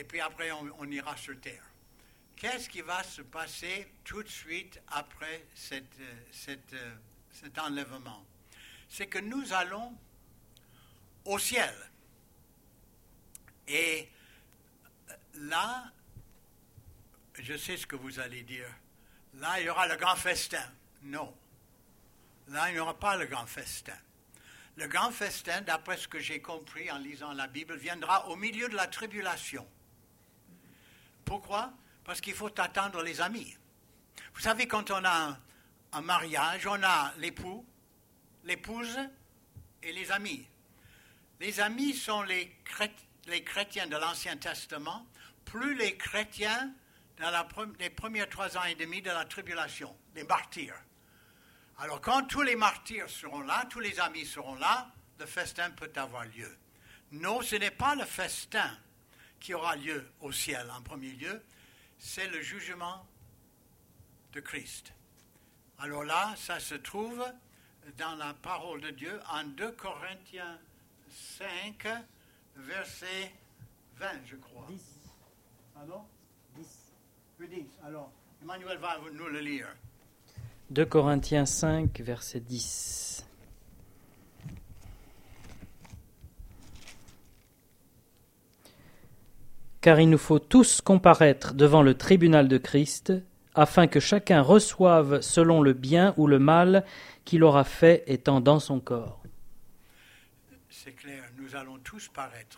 et puis après on ira sur terre. Qu'est-ce qui va se passer tout de suite après cet enlèvement? C'est que nous allons au ciel. Et là, je sais ce que vous allez dire. Là, il y aura le grand festin. Non. Là, il n'y aura pas le grand festin. Le grand festin, d'après ce que j'ai compris en lisant la Bible, viendra au milieu de la tribulation. Pourquoi? Parce qu'il faut attendre les amis. Vous savez, quand on a un mariage, on a l'époux, l'épouse et les amis. Les amis sont les chrétiens de l'Ancien Testament, plus les chrétiens dans les premiers 3 ans et demi de la tribulation, les martyrs. Alors quand tous les martyrs seront là, tous les amis seront là, le festin peut avoir lieu. Non, ce n'est pas le festin qui aura lieu au ciel en premier lieu, c'est le jugement de Christ. Alors là, ça se trouve dans la parole de Dieu en 2 Corinthiens 5, verset 20, je crois. 10. Pardon? 10. Oui, 10. Alors, Emmanuel va nous le lire. 2 Corinthiens 5, verset 10. Car il nous faut tous comparaître devant le tribunal de Christ, afin que chacun reçoive selon le bien ou le mal qu'il aura fait étant dans son corps. C'est clair, nous allons tous paraître.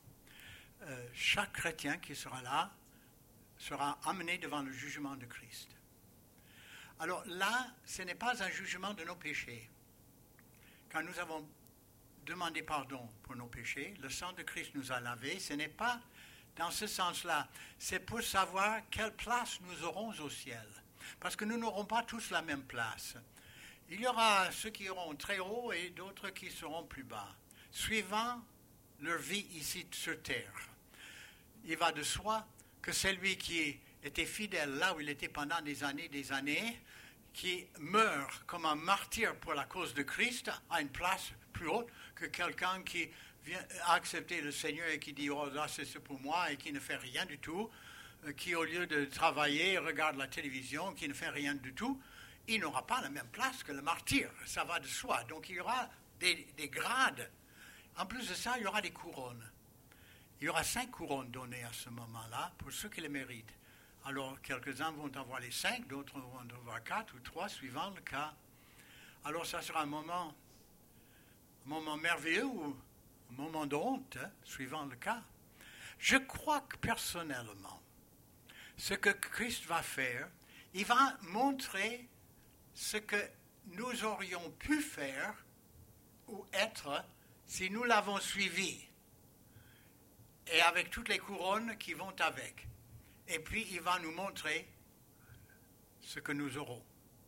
Chaque chrétien qui sera là sera amené devant le jugement de Christ. Alors là, ce n'est pas un jugement de nos péchés. Quand nous avons demandé pardon pour nos péchés, le sang de Christ nous a lavés, ce n'est pas dans ce sens-là. C'est pour savoir quelle place nous aurons au ciel. Parce que nous n'aurons pas tous la même place. Il y aura ceux qui iront très haut et d'autres qui seront plus bas, suivant leur vie ici sur terre. Il va de soi que celui qui était fidèle là où il était pendant des années, qui meurt comme un martyr pour la cause de Christ, a une place plus haute que quelqu'un qui vient accepter le Seigneur et qui dit « Oh, là, c'est pour moi » et qui ne fait rien du tout, qui au lieu de travailler regarde la télévision, qui ne fait rien du tout, il n'aura pas la même place que le martyr, ça va de soi. Donc il y aura des grades. En plus de ça, il y aura des couronnes. Il y aura 5 couronnes données à ce moment-là pour ceux qui les méritent. Alors, quelques-uns vont avoir les 5, d'autres vont avoir 4 ou 3, suivant le cas. Alors, ça sera un moment merveilleux ou un moment de honte, suivant le cas. Je crois que personnellement, ce que Christ va faire, il va montrer ce que nous aurions pu faire ou être si nous l'avons suivi. Et avec toutes les couronnes qui vont avec. Et puis, il va nous montrer ce que nous aurons.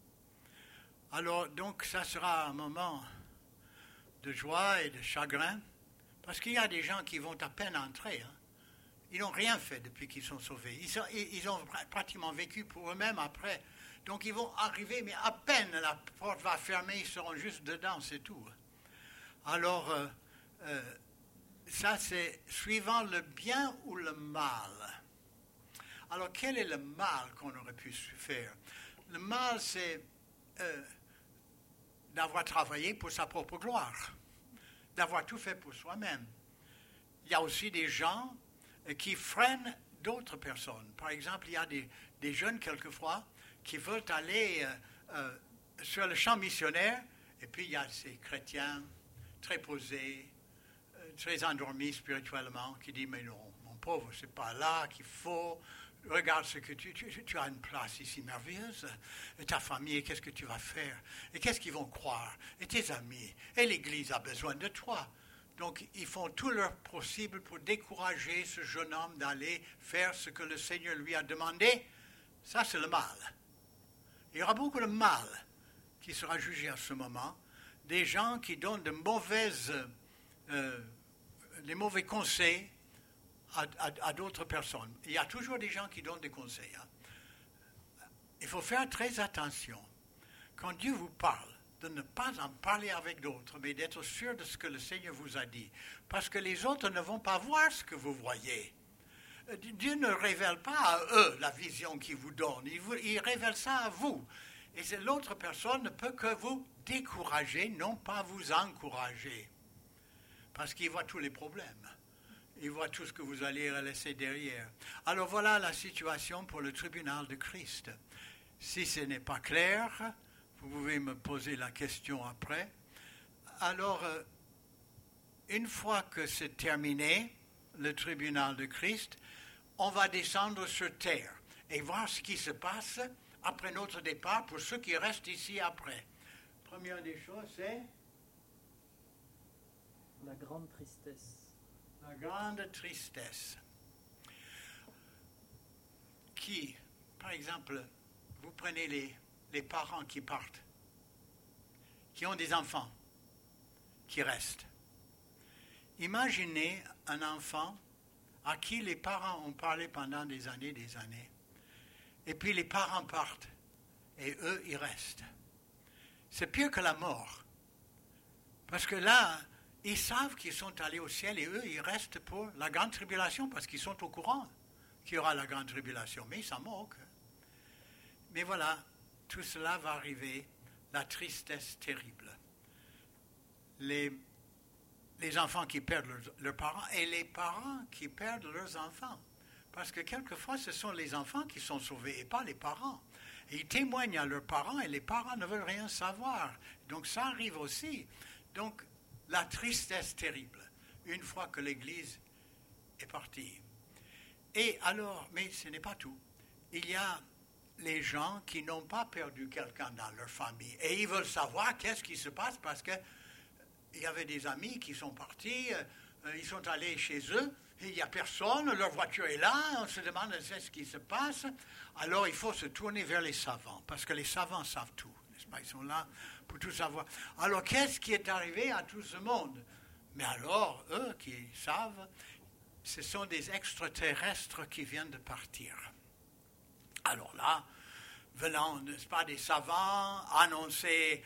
Alors, donc, ça sera un moment de joie et de chagrin, parce qu'il y a des gens qui vont à peine entrer. Ils n'ont rien fait depuis qu'ils sont sauvés. Ils ont pratiquement vécu pour eux-mêmes après. Donc, ils vont arriver, mais à peine la porte va fermer, ils seront juste dedans, c'est tout. Alors, ça, c'est suivant le bien ou le mal. Alors, quel est le mal qu'on aurait pu faire? Le mal, c'est d'avoir travaillé pour sa propre gloire, d'avoir tout fait pour soi-même. Il y a aussi des gens qui freinent d'autres personnes. Par exemple, il y a des jeunes, quelquefois, qui veulent aller sur le champ missionnaire, et puis il y a ces chrétiens très posés, très endormis spirituellement, qui disent « Mais non, mon pauvre, c'est pas là qu'il faut... Regarde ce que tu as une place ici merveilleuse. Et ta famille, qu'est-ce que tu vas faire? Et qu'est-ce qu'ils vont croire? Et tes amis? Et l'Église a besoin de toi. » Donc, ils font tout leur possible pour décourager ce jeune homme d'aller faire ce que le Seigneur lui a demandé. Ça, c'est le mal. Il y aura beaucoup de mal qui sera jugé à ce moment. Des gens qui donnent des mauvais conseils à d'autres personnes. Il y a toujours des gens qui donnent des conseils. Il faut faire très attention. Quand Dieu vous parle, de ne pas en parler avec d'autres, mais d'être sûr de ce que le Seigneur vous a dit. Parce que les autres ne vont pas voir ce que vous voyez. Dieu ne révèle pas à eux la vision qu'il vous donne. Il révèle ça à vous. Et l'autre personne ne peut que vous décourager, non pas vous encourager. Parce qu'il voit tous les problèmes. Il voit tout ce que vous allez laisser derrière. Alors voilà la situation pour le tribunal de Christ. Si ce n'est pas clair, vous pouvez me poser la question après. Alors, une fois que c'est terminé, le tribunal de Christ, on va descendre sur terre et voir ce qui se passe après notre départ pour ceux qui restent ici après. Première des choses, c'est la grande tristesse. La grande tristesse. Qui, par exemple, vous prenez les parents qui partent, qui ont des enfants, qui restent. Imaginez un enfant à qui les parents ont parlé pendant des années, et puis les parents partent, et eux, ils restent. C'est pire que la mort. Parce que là, ils savent qu'ils sont allés au ciel, et eux, ils restent pour la grande tribulation, parce qu'ils sont au courant qu'il y aura la grande tribulation. Mais ils s'en moquent. Mais voilà, tout cela va arriver, la tristesse terrible. Les enfants qui perdent leurs parents et les parents qui perdent leurs enfants. Parce que quelquefois, ce sont les enfants qui sont sauvés et pas les parents. Et ils témoignent à leurs parents et les parents ne veulent rien savoir. Donc ça arrive aussi. Donc la tristesse terrible, une fois que l'Église est partie. Et alors, mais ce n'est pas tout. Il y a les gens qui n'ont pas perdu quelqu'un dans leur famille. Et ils veulent savoir qu'est-ce qui se passe parce que il y avait des amis qui sont partis, ils sont allés chez eux, et il n'y a personne, leur voiture est là, on se demande ce qui se passe. Alors il faut se tourner vers les savants, parce que les savants savent tout, n'est-ce pas? Ils sont là pour tout savoir. Alors qu'est-ce qui est arrivé à tout ce monde? Mais alors, eux qui savent, ce sont des extraterrestres qui viennent de partir. Alors là, venant, n'est-ce pas, des savants, annoncer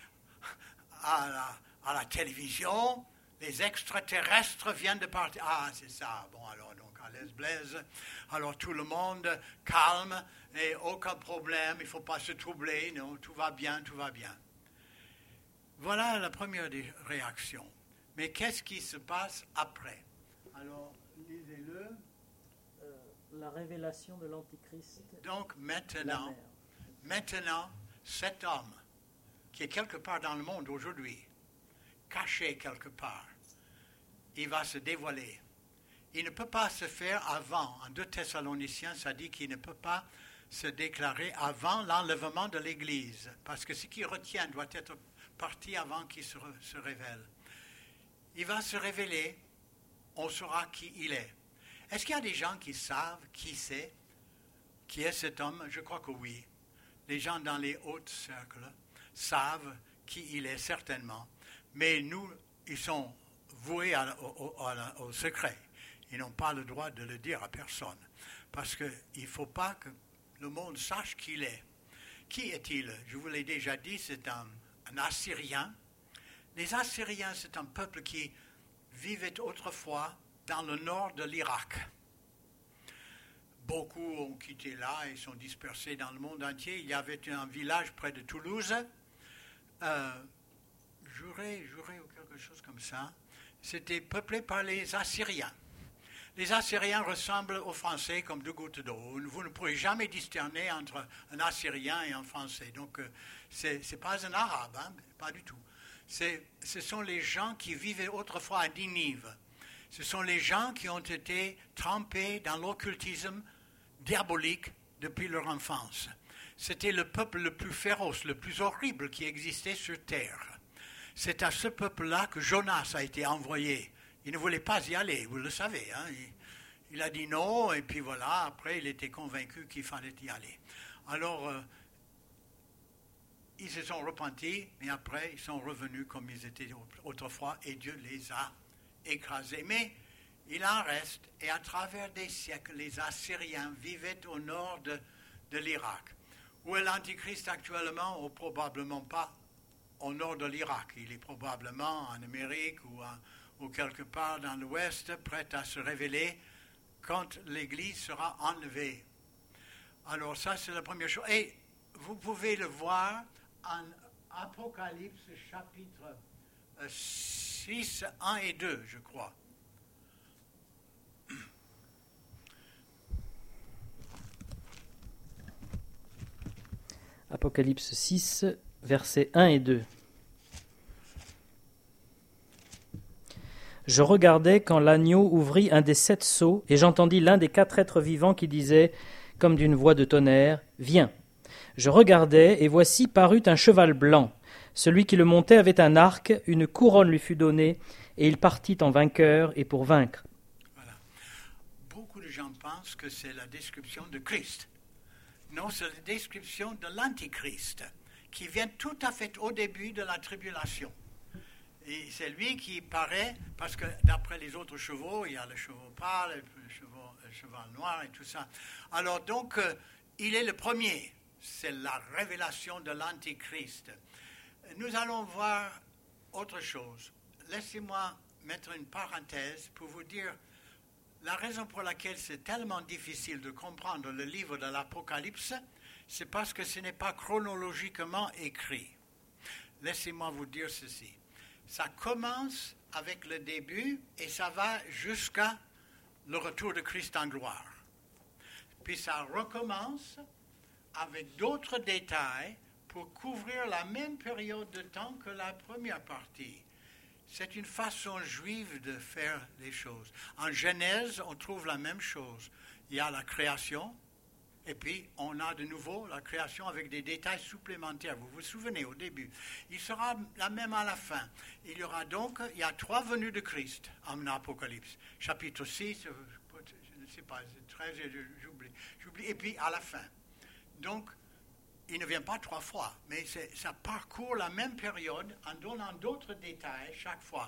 à la télévision, les extraterrestres viennent de partir. Ah, c'est ça. Bon, alors, donc, à l'aise-blaise. Alors, tout le monde calme et aucun problème. Il ne faut pas se troubler. Non, tout va bien, tout va bien. Voilà la première des réactions. Mais qu'est-ce qui se passe après? Alors, lisez-le. La révélation de l'Antichrist. Donc, maintenant, cet homme qui est quelque part dans le monde aujourd'hui, caché quelque part, il va se dévoiler. Il ne peut pas se faire avant. En 2 Thessaloniciens, ça dit qu'il ne peut pas se déclarer avant l'enlèvement de l'Église, parce que ce qui retient doit être parti avant qu'il se révèle. Il va se révéler, on saura qui il est. Est-ce qu'il y a des gens qui savent qui c'est, qui est cet homme? Je crois que oui. Les gens dans les hauts cercles savent qui il est certainement. Mais nous, ils sont voués au secret. Ils n'ont pas le droit de le dire à personne. Parce qu'il ne faut pas que le monde sache qui il est. Qui est-il? Je vous l'ai déjà dit, c'est un Assyrien. Les Assyriens, c'est un peuple qui vivait autrefois dans le nord de l'Irak. Beaucoup ont quitté là et sont dispersés dans le monde entier. Il y avait un village près de Toulouse. Juré ou quelque chose comme ça, c'était peuplé par les Assyriens. Les Assyriens ressemblent aux Français comme 2 gouttes d'eau. Vous ne pourrez jamais discerner entre un Assyrien et un Français. Donc, ce n'est pas un Arabe, hein, pas du tout. Ce sont les gens qui vivaient autrefois à Ninive. Ce sont les gens qui ont été trempés dans l'occultisme diabolique depuis leur enfance. C'était le peuple le plus féroce, le plus horrible qui existait sur terre. C'est à ce peuple-là que Jonas a été envoyé. Il ne voulait pas y aller, vous le savez. Hein? Il a dit non, et puis voilà, après il était convaincu qu'il fallait y aller. Alors, ils se sont repentis, mais après ils sont revenus comme ils étaient autrefois, et Dieu les a écrasés. Mais il en reste, et à travers des siècles, les Assyriens vivaient au nord de l'Irak. Où est l'Antichrist actuellement? Ou probablement pas au nord de l'Irak. Il est probablement en Amérique ou quelque part dans l'Ouest, prêt à se révéler quand l'Église sera enlevée. Alors ça, c'est la première chose. Et vous pouvez le voir en Apocalypse chapitre 6, 1 et 2, je crois. Apocalypse 6, versets 1 et 2. Je regardais quand l'agneau ouvrit un des 7 sceaux, et j'entendis l'un des 4 êtres vivants qui disait, comme d'une voix de tonnerre, « Viens !» Je regardai, et voici parut un cheval blanc. Celui qui le montait avait un arc, une couronne lui fut donnée, et il partit en vainqueur et pour vaincre. Voilà. Beaucoup de gens pensent que c'est la description de Christ. Non, c'est la description de l'Antichrist, qui vient tout à fait au début de la tribulation. Et c'est lui qui paraît, parce que d'après les autres chevaux, il y a le chevau pâle, le cheval noir et tout ça. Alors donc, il est le premier. C'est la révélation de l'Antichrist. Nous allons voir autre chose. Laissez-moi mettre une parenthèse pour vous dire la raison pour laquelle c'est tellement difficile de comprendre le livre de l'Apocalypse, c'est parce que ce n'est pas chronologiquement écrit. Laissez-moi vous dire ceci. Ça commence avec le début et ça va jusqu'à le retour de Christ en gloire. Puis ça recommence avec d'autres détails pour couvrir la même période de temps que la première partie. C'est une façon juive de faire les choses. En Genèse, on trouve la même chose. Il y a la création, et puis on a de nouveau la création avec des détails supplémentaires. Vous vous souvenez au début. Il sera la même à la fin. Il y aura donc, il y a 3 venues de Christ en Apocalypse. Chapitre 6, je ne sais pas, 13, j'oublie. Et puis à la fin. Donc, il ne vient pas 3 fois, mais ça parcourt la même période en donnant d'autres détails chaque fois.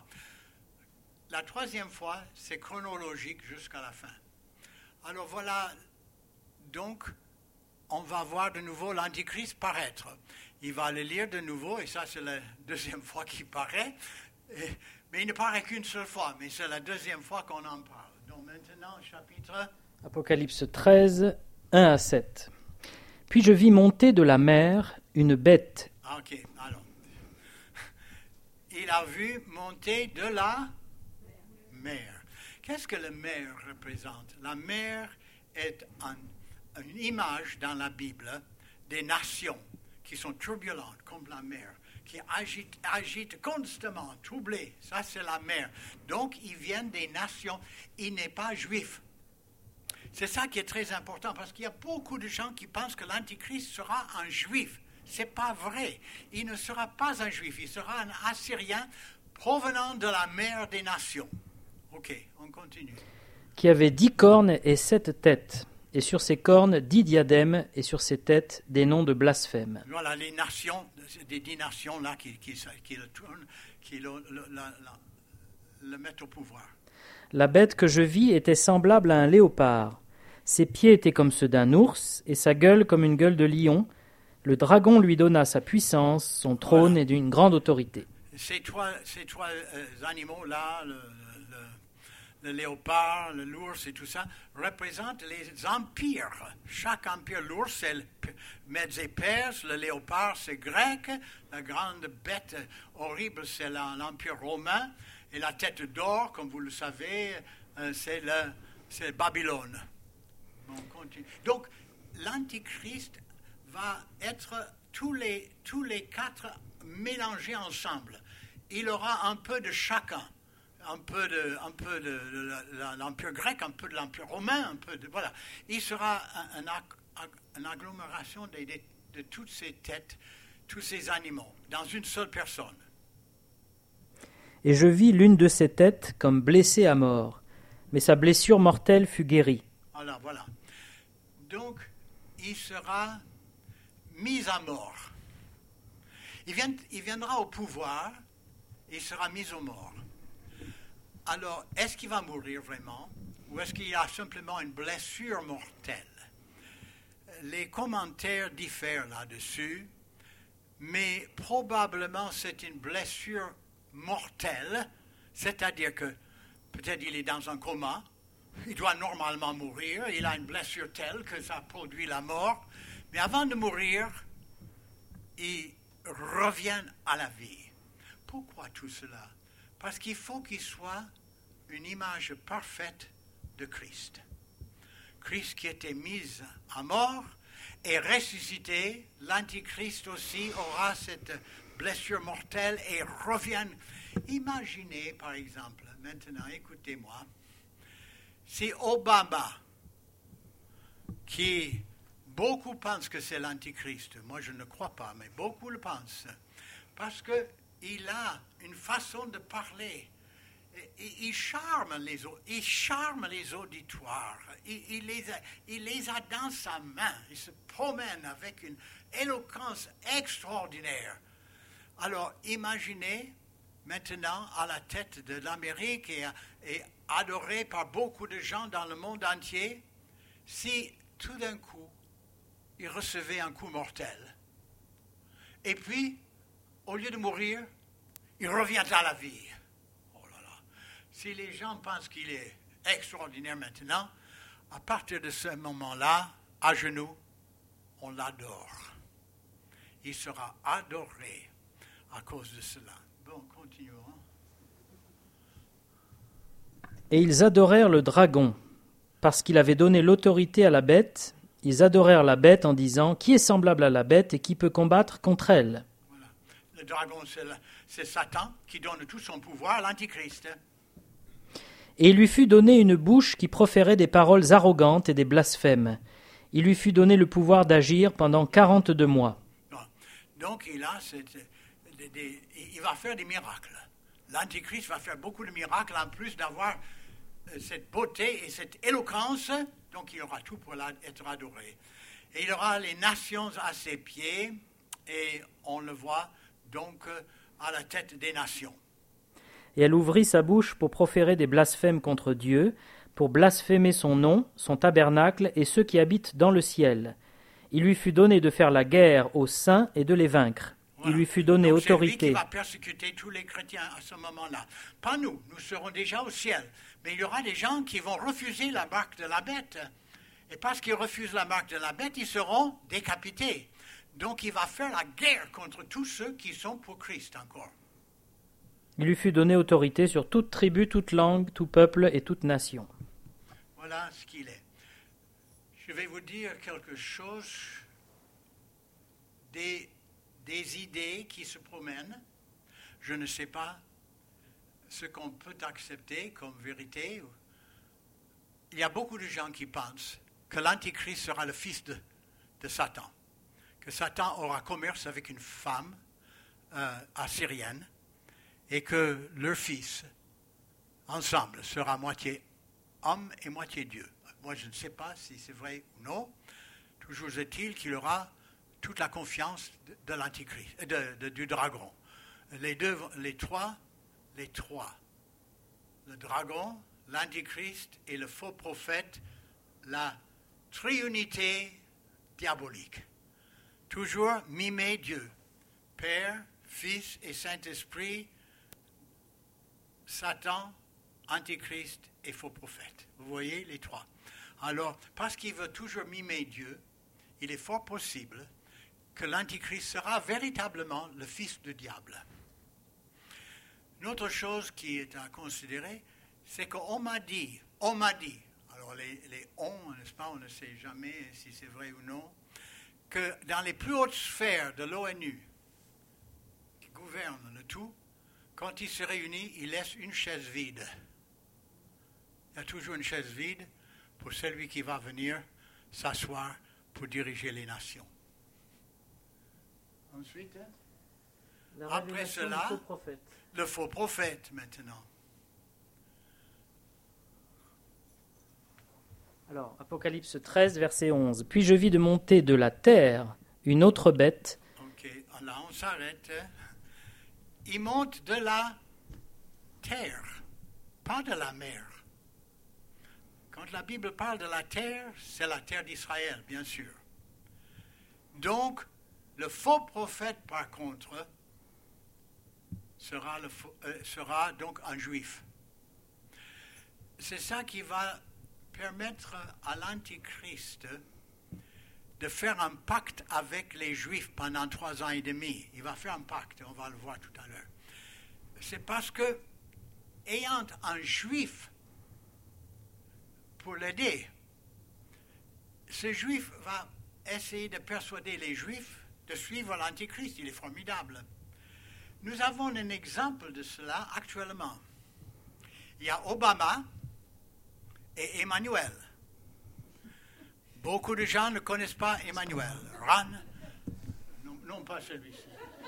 La 3e fois, c'est chronologique jusqu'à la fin. Alors voilà, donc, on va voir de nouveau l'Antichrist paraître. Il va le lire de nouveau, et ça c'est la 2e fois qu'il paraît, mais il ne paraît qu'une seule fois, mais c'est la 2e fois qu'on en parle. Donc maintenant, chapitre... Apocalypse 13, 1 à 7. Puis je vis monter de la mer une bête. Ah, ok, alors. Il a vu monter de la mer. Qu'est-ce que la mer représente? La mer est une image dans la Bible des nations qui sont turbulentes comme la mer, qui agitent constamment, troublées. Ça, c'est la mer. Donc, ils viennent des nations. Il n'est pas juif. C'est ça qui est très important, parce qu'il y a beaucoup de gens qui pensent que l'Antichrist sera un juif. Ce n'est pas vrai. Il ne sera pas un juif, il sera un Assyrien provenant de la mer des nations. Ok, on continue. Qui avait 10 cornes et 7 têtes, et sur ses cornes 10 diadèmes, et sur ses têtes des noms de blasphème. Voilà les nations, des 10 nations là qui le tournent, qui le mettent au pouvoir. La bête que je vis était semblable à un léopard. Ses pieds étaient comme ceux d'un ours, et sa gueule comme une gueule de lion. Le dragon lui donna sa puissance, son trône est d'une grande autorité. Ces trois animaux-là, le léopard, l'ours et tout ça, représentent les empires. Chaque empire, l'ours, c'est le Mèdes et Perses, le léopard, c'est grec, la grande bête horrible, c'est l'empire romain, et la tête d'or, comme vous le savez, c'est Babylone. On continue. Donc, l'Antichrist va être tous les 4 mélangés ensemble. Il aura un peu de chacun, un peu de l'Empire grec, un peu de l'Empire romain, un peu de... Voilà. Il sera une agglomération de toutes ces têtes, tous ces animaux, dans une seule personne. Et je vis l'une de ses têtes comme blessée à mort, mais sa blessure mortelle fut guérie. Alors, voilà. Donc, il sera mis à mort. Il viendra au pouvoir, il sera mis aux morts. Alors, est-ce qu'il va mourir vraiment, ou est-ce qu'il a simplement une blessure mortelle? Les commentaires diffèrent là-dessus, mais probablement c'est une blessure mortelle, c'est-à-dire que peut-être il est dans un coma, il doit normalement mourir, il a une blessure telle que ça produit la mort, mais avant de mourir, il revient à la vie. Pourquoi tout cela? Parce qu'il faut qu'il soit une image parfaite de Christ. Christ qui était mis à mort et ressuscité, l'Antichrist aussi aura cette blessure mortelle et revient. Imaginez par exemple, maintenant écoutez-moi, si Obama, qui beaucoup pensent que c'est l'Antichrist, moi je ne crois pas, mais beaucoup le pensent, parce qu'il a une façon de parler. Il charme les auditoires, il les a dans sa main, il se promène avec une éloquence extraordinaire. Alors imaginez maintenant à la tête de l'Amérique et adoré par beaucoup de gens dans le monde entier, si tout d'un coup il recevait un coup mortel. Et puis, au lieu de mourir, il revient à la vie. Si les gens pensent qu'il est extraordinaire maintenant, à partir de ce moment-là, à genoux, on l'adore. Il sera adoré à cause de cela. Bon, continuons. Et ils adorèrent le dragon, parce qu'il avait donné l'autorité à la bête. Ils adorèrent la bête en disant « Qui est semblable à la bête et qui peut combattre contre elle ?» Voilà. Le dragon, c'est Satan qui donne tout son pouvoir à l'Antichrist. Et il lui fut donné une bouche qui proférait des paroles arrogantes et des blasphèmes. Il lui fut donné le pouvoir d'agir pendant 42 mois. Donc il va faire des miracles. L'Antichrist va faire beaucoup de miracles en plus d'avoir cette beauté et cette éloquence. Donc il aura tout pour être adoré. Et il aura les nations à ses pieds et on le voit donc à la tête des nations. Et elle ouvrit sa bouche pour proférer des blasphèmes contre Dieu, pour blasphémer son nom, son tabernacle et ceux qui habitent dans le ciel. Il lui fut donné de faire la guerre aux saints et de les vaincre. Voilà. Il lui fut donné autorité. C'est lui qui va persécuter tous les chrétiens à ce moment-là. Pas nous, nous serons déjà au ciel. Mais il y aura des gens qui vont refuser la marque de la bête. Et parce qu'ils refusent la marque de la bête, ils seront décapités. Donc il va faire la guerre contre tous ceux qui sont pour Christ encore. Il lui fut donné autorité sur toute tribu, toute langue, tout peuple et toute nation. Voilà ce qu'il est. Je vais vous dire quelque chose des idées qui se promènent. Je ne sais pas ce qu'on peut accepter comme vérité. Il y a beaucoup de gens qui pensent que l'Antichrist sera le fils de Satan, que Satan aura commerce avec une femme assyrienne, et que leur fils, ensemble, sera moitié homme et moitié Dieu. Moi, je ne sais pas si c'est vrai ou non. Toujours est-il qu'il aura toute la confiance de l'Antichrist, du dragon. Les trois, le dragon, l'Antichrist et le faux prophète, la triunité diabolique. Toujours mimer Dieu, Père, Fils et Saint-Esprit, Satan, Antichrist et faux prophète. Vous voyez les trois. Alors, parce qu'il veut toujours mimer Dieu, il est fort possible que l'Antichrist sera véritablement le fils du diable. Une autre chose qui est à considérer, c'est qu'on m'a dit, alors les on, n'est-ce pas, on ne sait jamais si c'est vrai ou non, que dans les plus hautes sphères de l'ONU, qui gouvernent le tout, quand ils se réunissent, ils laissent une chaise vide. Il y a toujours une chaise vide pour celui qui va venir s'asseoir pour diriger les nations. Ensuite, après cela, le faux prophète maintenant. Alors, Apocalypse 13, verset 11. Puis je vis de monter de la terre une autre bête. Ok, là on s'arrête. Il monte de la terre, pas de la mer. Quand la Bible parle de la terre, c'est la terre d'Israël, bien sûr. Donc, le faux prophète, par contre, sera donc un juif. C'est ça qui va permettre à l'Antichrist de faire un pacte avec les Juifs pendant 3 ans et demi. Il va faire un pacte, on va le voir tout à l'heure. C'est parce que, ayant un Juif pour l'aider, ce Juif va essayer de persuader les Juifs de suivre l'Antichrist. Il est formidable. Nous avons un exemple de cela actuellement. Il y a Obama et Emmanuel. Beaucoup de gens ne connaissent pas Emmanuel. Ron, non pas celui-ci.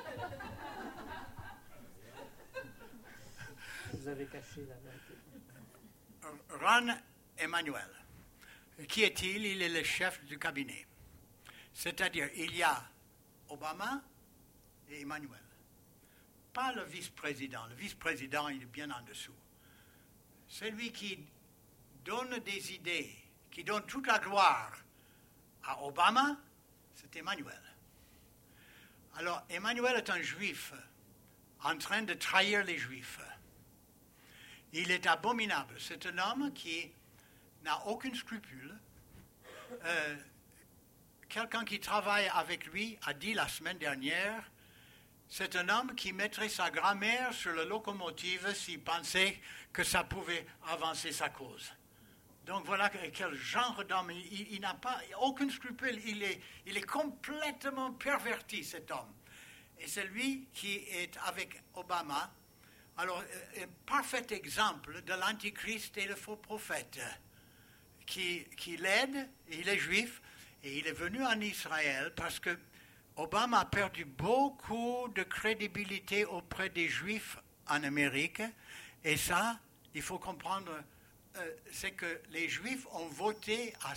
Vous avez caché la vérité. Ron Emmanuel. Qui est-il? Il est le chef du cabinet. C'est-à-dire, il y a Obama et Emmanuel. Pas le vice-président. Le vice-président, il est bien en dessous. Celui qui donne des idées, qui donne toute la gloire à Obama, c'est Emmanuel. Alors, Emmanuel est un juif en train de trahir les juifs. Il est abominable. C'est un homme qui n'a aucun scrupule. Quelqu'un qui travaille avec lui a dit la semaine dernière, c'est un homme qui mettrait sa grand-mère sur la locomotive s'il pensait que ça pouvait avancer sa cause. Donc voilà quel genre d'homme. Il n'a pas aucun scrupule. Il est complètement perverti, cet homme. Et c'est lui qui est avec Obama. Alors, un parfait exemple de l'Antichrist et le faux prophète qui l'aide. Il est juif et il est venu en Israël parce que Obama a perdu beaucoup de crédibilité auprès des Juifs en Amérique. Et ça, il faut comprendre, c'est que les Juifs ont voté à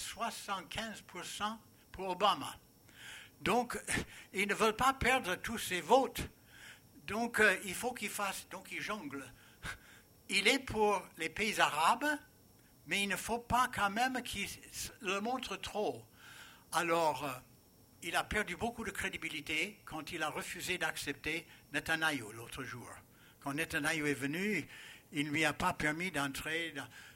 75% pour Obama. Donc, ils ne veulent pas perdre tous ces votes. Donc, il faut qu'il fasse, donc il jongle. Il est pour les pays arabes, mais il ne faut pas quand même qu'il le montre trop. Alors, il a perdu beaucoup de crédibilité quand il a refusé d'accepter Netanyahou l'autre jour. Quand Netanyahou est venu, il ne lui a pas permis d'entrer.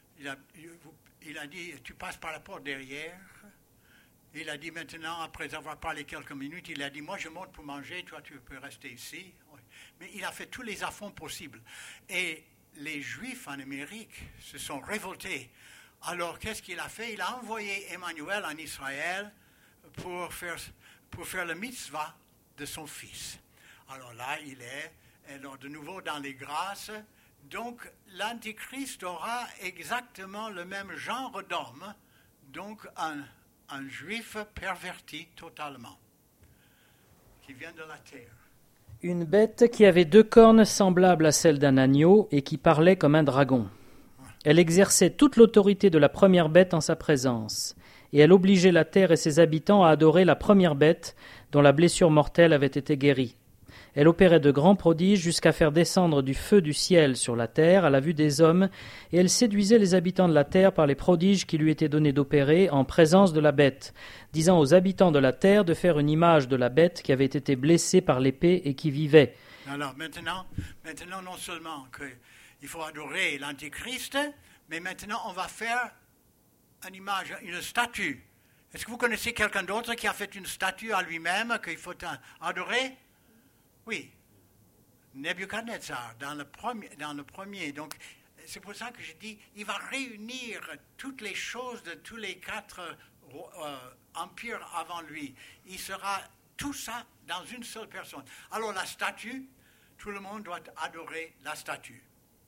Il a dit, tu passes par la porte derrière. Il a dit maintenant, après avoir parlé quelques minutes, il a dit, moi je monte pour manger, toi tu peux rester ici. Oui. Mais il a fait tous les affronts possibles. Et les Juifs en Amérique se sont révoltés. Alors qu'est-ce qu'il a fait? Il a envoyé Emmanuel en Israël pour faire le mitzvah de son fils. Alors là, il est alors de nouveau dans les grâces. Donc, l'Antichrist aura exactement le même genre d'homme, donc un juif perverti totalement, qui vient de la terre. Une bête qui avait 2 cornes semblables à celles d'un agneau et qui parlait comme un dragon. Elle exerçait toute l'autorité de la première bête en sa présence. Et elle obligeait la terre et ses habitants à adorer la première bête dont la blessure mortelle avait été guérie. Elle opérait de grands prodiges jusqu'à faire descendre du feu du ciel sur la terre à la vue des hommes, et elle séduisait les habitants de la terre par les prodiges qui lui étaient donnés d'opérer en présence de la bête, disant aux habitants de la terre de faire une image de la bête qui avait été blessée par l'épée et qui vivait. Alors maintenant non seulement qu'il faut adorer l'Antichrist, mais maintenant on va faire une image, une statue. Est-ce que vous connaissez quelqu'un d'autre qui a fait une statue à lui-même qu'il faut adorer? Oui. Nebuchadnezzar, dans le premier. Donc, c'est pour ça que je dis, il va réunir toutes les choses de tous les 4 empires avant lui. Il sera tout ça dans une seule personne. Alors, la statue, tout le monde doit adorer la statue.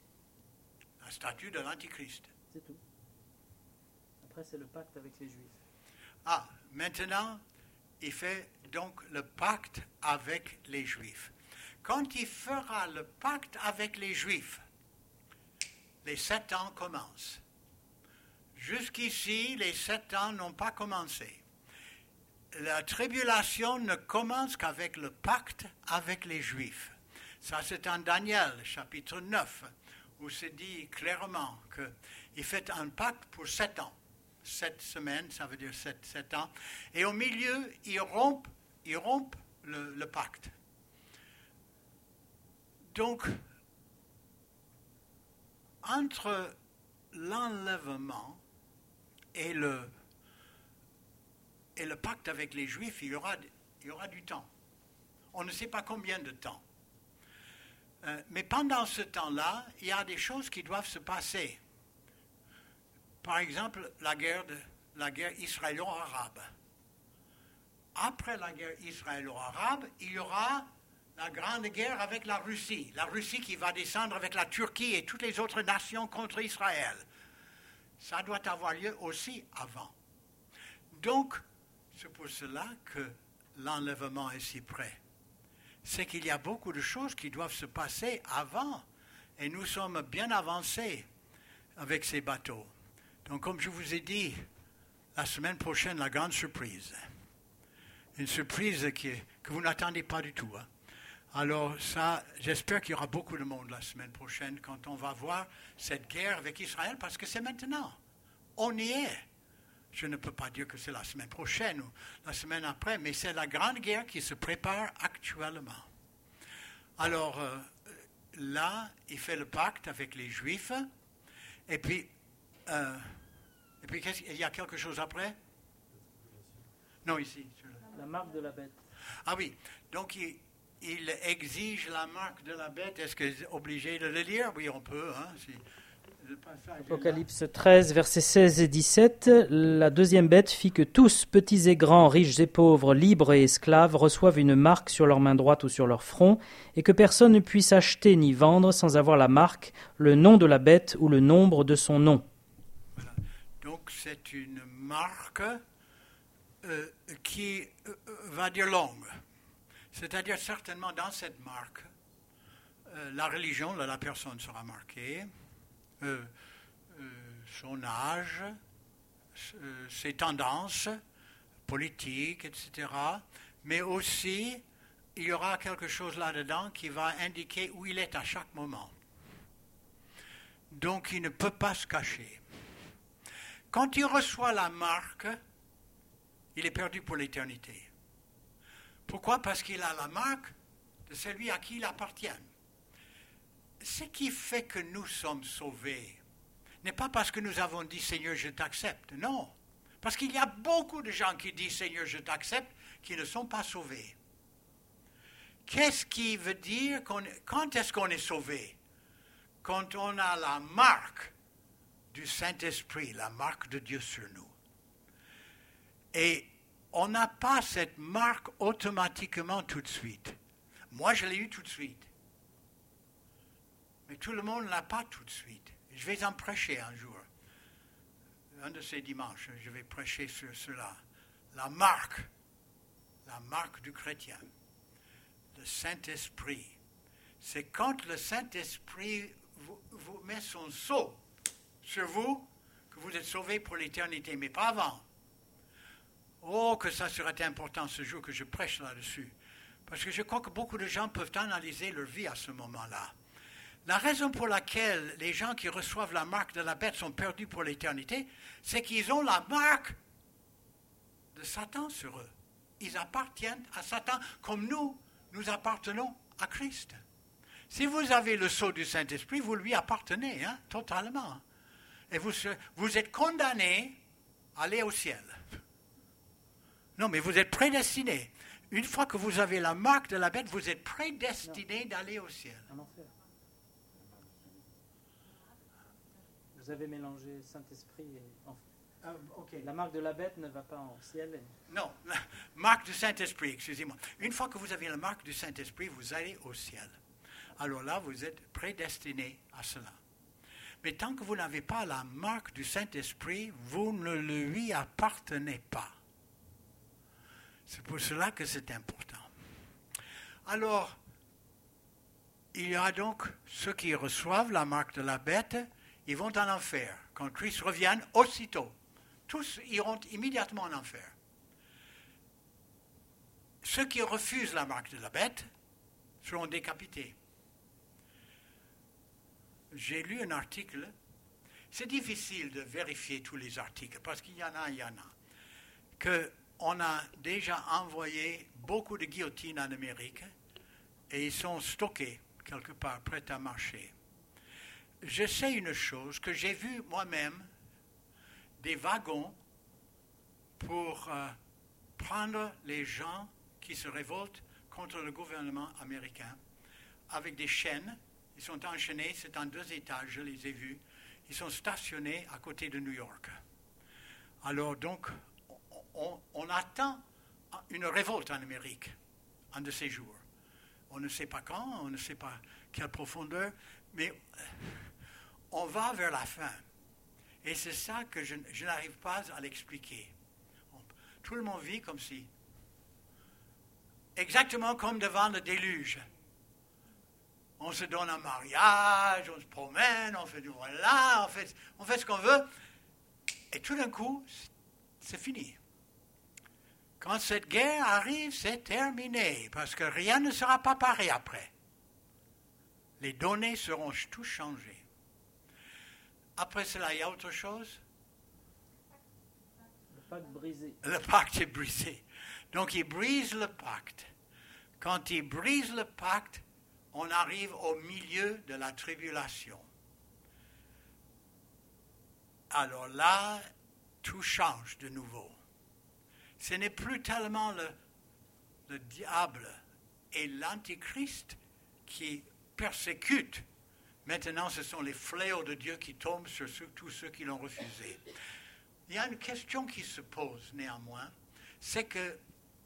La statue de l'Antichrist. C'est tout. Après, c'est le pacte avec les Juifs. Maintenant, il fait donc le pacte avec les Juifs. Quand il fera le pacte avec les Juifs, les 7 ans commencent. Jusqu'ici, les 7 ans n'ont pas commencé. La tribulation ne commence qu'avec le pacte avec les Juifs. Ça, c'est en Daniel, chapitre 9, où c'est dit clairement qu'il fait un pacte pour 7 ans. 7 semaines, ça veut dire 7 ans. Et au milieu, il rompt le pacte. Donc, entre l'enlèvement et le pacte avec les Juifs, il y aura du temps. On ne sait pas combien de temps. Mais pendant ce temps-là, il y a des choses qui doivent se passer. Par exemple, la guerre israélo-arabe. Après la guerre israélo-arabe, il y aura la grande guerre avec la Russie. La Russie qui va descendre avec la Turquie et toutes les autres nations contre Israël. Ça doit avoir lieu aussi avant. Donc, c'est pour cela que l'enlèvement est si près. C'est qu'il y a beaucoup de choses qui doivent se passer avant. Et nous sommes bien avancés avec ces bateaux. Donc, comme je vous ai dit, la semaine prochaine, la grande surprise. Une surprise que vous n'attendez pas du tout. Hein. Alors ça, j'espère qu'il y aura beaucoup de monde la semaine prochaine quand on va voir cette guerre avec Israël, parce que c'est maintenant. On y est. Je ne peux pas dire que c'est la semaine prochaine ou la semaine après, mais c'est la grande guerre qui se prépare actuellement. Alors là, il fait le pacte avec les Juifs, et puis il y a quelque chose après? Non, ici. La marque de la bête. Ah oui, donc il exige la marque de la bête. Est-ce que vous êtes obligé de le lire? Oui, on peut. Hein, Apocalypse 13, versets 16 et 17. La deuxième bête fit que tous, petits et grands, riches et pauvres, libres et esclaves, reçoivent une marque sur leur main droite ou sur leur front, et que personne ne puisse acheter ni vendre sans avoir la marque, le nom de la bête ou le nombre de son nom. Voilà. Donc c'est une marque qui va dire longue. C'est-à-dire certainement dans cette marque, la religion de la personne sera marquée, son âge, ses tendances politiques, etc. Mais aussi, il y aura quelque chose là-dedans qui va indiquer où il est à chaque moment. Donc il ne peut pas se cacher. Quand il reçoit la marque, il est perdu pour l'éternité. Pourquoi? Parce qu'il a la marque de celui à qui il appartient. Ce qui fait que nous sommes sauvés n'est pas parce que nous avons dit « Seigneur, je t'accepte ». Non, parce qu'il y a beaucoup de gens qui disent « Seigneur, je t'accepte » qui ne sont pas sauvés. Qu'est-ce qui veut dire quand est-ce qu'on est sauvé? Quand on a la marque du Saint-Esprit, la marque de Dieu sur nous. Et on n'a pas cette marque automatiquement tout de suite. Moi, je l'ai eu tout de suite. Mais tout le monde ne l'a pas tout de suite. Je vais en prêcher un jour. Un de ces dimanches, je vais prêcher sur cela. La marque du chrétien, le Saint-Esprit. C'est quand le Saint-Esprit vous met son sceau sur vous que vous êtes sauvés pour l'éternité, mais pas avant. Oh, que ça serait important ce jour que je prêche là-dessus. Parce que je crois que beaucoup de gens peuvent analyser leur vie à ce moment-là. La raison pour laquelle les gens qui reçoivent la marque de la bête sont perdus pour l'éternité, c'est qu'ils ont la marque de Satan sur eux. Ils appartiennent à Satan comme nous appartenons à Christ. Si vous avez le sceau du Saint-Esprit, vous lui appartenez, hein, totalement. Et vous êtes condamné à aller au ciel. Non, mais vous êtes prédestiné. Une fois que vous avez la marque de la bête, vous êtes prédestiné d'aller au ciel. Un enfer. Vous avez mélangé Saint-Esprit et enfer. Okay. La marque de la bête ne va pas en ciel. Non, la marque du Saint-Esprit, excusez-moi. Une fois que vous avez la marque du Saint-Esprit, vous allez au ciel. Alors là, vous êtes prédestiné à cela. Mais tant que vous n'avez pas la marque du Saint-Esprit, vous ne lui appartenez pas. C'est pour cela que c'est important. Alors, il y a donc ceux qui reçoivent la marque de la bête, ils vont en enfer. Quand Christ revient, aussitôt, tous iront immédiatement en enfer. Ceux qui refusent la marque de la bête seront décapités. J'ai lu un article, c'est difficile de vérifier tous les articles, parce qu'il y en a, qu'on a déjà envoyé beaucoup de guillotines en Amérique, et ils sont stockés quelque part, prêts à marcher. Je sais une chose que j'ai vue moi-même, des wagons pour prendre les gens qui se révoltent contre le gouvernement américain avec des chaînes. Ils sont enchaînés, c'est en 2 étages, je les ai vus. Ils sont stationnés à côté de New York. Alors donc, on attend une révolte en Amérique, un de ces jours. On ne sait pas quand, on ne sait pas quelle profondeur, mais on va vers la fin. Et c'est ça que je n'arrive pas à l'expliquer. Tout le monde vit comme si, exactement comme devant le déluge. On se donne un mariage, on se promène, on fait du voilà, on fait ce qu'on veut. Et tout d'un coup, c'est fini. Quand cette guerre arrive, c'est terminé, parce que rien ne sera pas pareil après. Les données seront toutes changées. Après cela, il y a autre chose? Le pacte brisé. Le pacte est brisé. Donc, il brise le pacte. Quand il brise le pacte, on arrive au milieu de la tribulation. Alors là, tout change de nouveau. Ce n'est plus tellement le diable et l'antichrist qui persécutent. Maintenant, ce sont les fléaux de Dieu qui tombent sur tous ceux qui l'ont refusé. Il y a une question qui se pose néanmoins, c'est que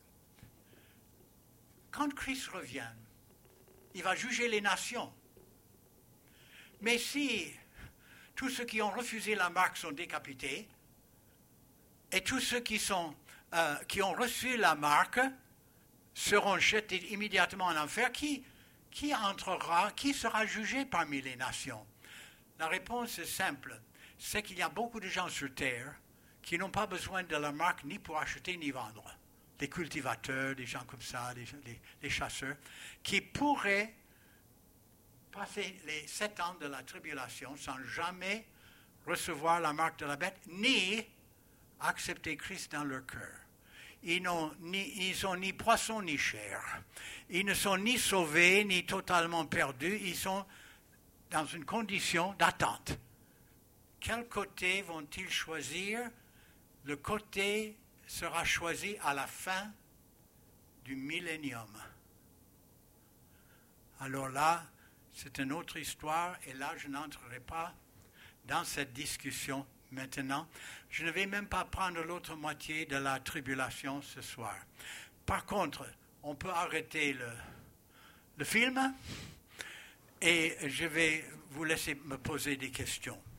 quand Christ revient, il va juger les nations. Mais si tous ceux qui ont refusé la marque sont décapités, et tous ceux qui ont reçu la marque seront jetés immédiatement en enfer, qui entrera, qui sera jugé parmi les nations? La réponse est simple, c'est qu'il y a beaucoup de gens sur terre qui n'ont pas besoin de la marque ni pour acheter ni vendre. Des cultivateurs, des gens comme ça, des chasseurs, qui pourraient passer les 7 ans de la tribulation sans jamais recevoir la marque de la bête, ni accepter Christ dans leur cœur. Ils n'ont ni poisson ni chair. Ils ne sont ni sauvés, ni totalement perdus. Ils sont dans une condition d'attente. Quel côté vont-ils choisir? Le côté sera choisi à la fin du millénium. Alors là, c'est une autre histoire, et là, je n'entrerai pas dans cette discussion maintenant. Je ne vais même pas prendre l'autre moitié de la tribulation ce soir. Par contre, on peut arrêter le film, et je vais vous laisser me poser des questions.